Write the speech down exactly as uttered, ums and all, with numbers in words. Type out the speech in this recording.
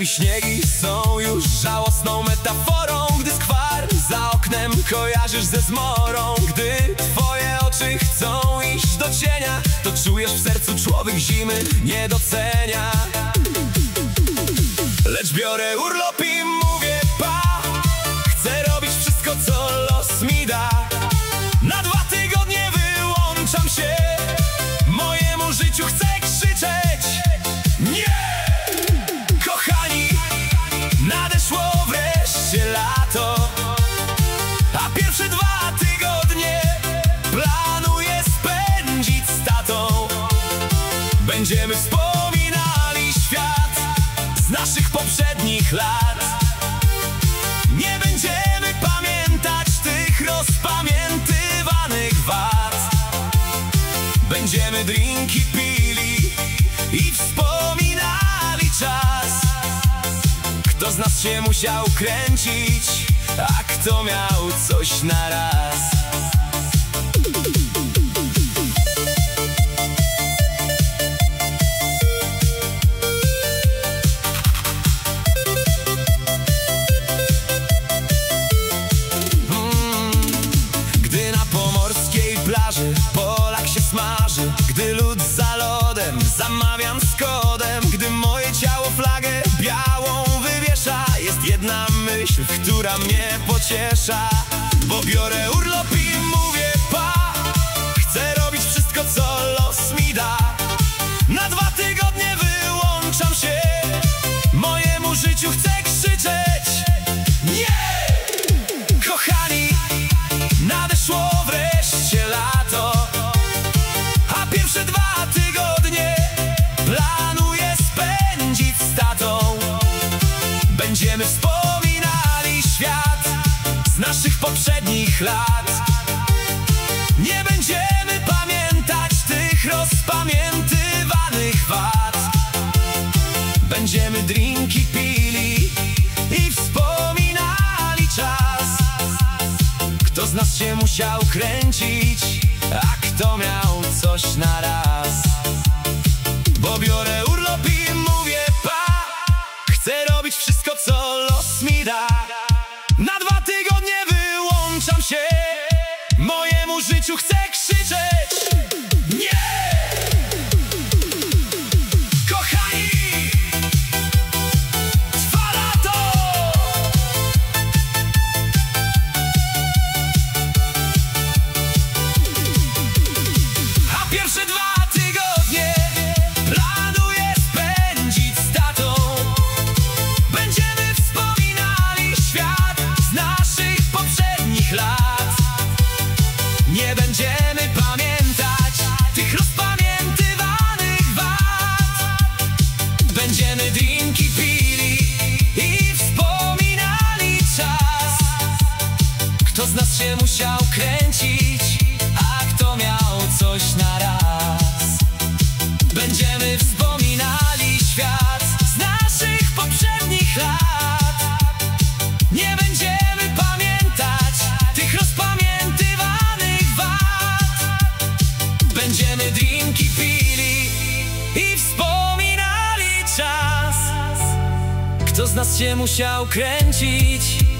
i śniegi są już żałosną metaforą. Gdy skwar za oknem kojarzysz ze zmorą, gdy twoje oczy chcą iść do cienia, to czujesz w sercu człowiek zimy nie docenia. Lecz biorę urlop i mówię pa, chcę robić wszystko co los mi da. Na dwa tygodnie wyłączam się, mojemu życiu chcę krzyczeć nie! Kochani, nadeszło wreszcie lato, a pierwsze dwa tygodnie planuję spędzić z tatą. Będziemy wspominali świat z naszych poprzednich lat. Nie będziemy pamiętać tych rozpamiętywanych wad. Będziemy drinki pili i wspominali czas. Kto z nas się musiał kręcić, a kto miał coś na raz. Polak się smaży, gdy lód za lodem zamawiam z kodem. Gdy moje ciało flagę białą wywiesza, jest jedna myśl, która mnie pociesza. Bo biorę urlop i mówię pa, chcę robić wszystko co los mi da. Na dwa tygodnie wyłączam się, mojemu życiu chcę krzyczeć nie! Kochani, nadeszło wreszcie lato, a pierwsze dwa tygodnie planuję spędzić z tatą. Będziemy wspominali świat z naszych poprzednich lat. Nie będziemy pamiętać tych rozpamiętywanych wad. Będziemy drinki pili i wspominali czas. Kto z nas się musiał kręcić, a kto miał coś na raz. Bo biorę urlop i mówię pa, chcę robić wszystko co los mi da. Na dwa tygodnie wyłączam się, mojemu życiu chcę krzyczeć nie! Kochani, trwa lato! A pierwsze dwa tygodnie planuję spędzić z tatą. Będziemy wspominali świat z naszych poprzednich lat. Nie będziemy pamiętać tych rozpamiętywanych wad. Będziemy drinki pili i wspominali czas. Kto z nas się musiał kręcić, a kto miał coś na raz. Będziemy wspominali świat z naszych poprzednich lat. Nie będziemy pamiętać tych rozpamiętywanych wad. Będziemy drinki pili i wspominali czas. Kto z nas się musiał kręcić,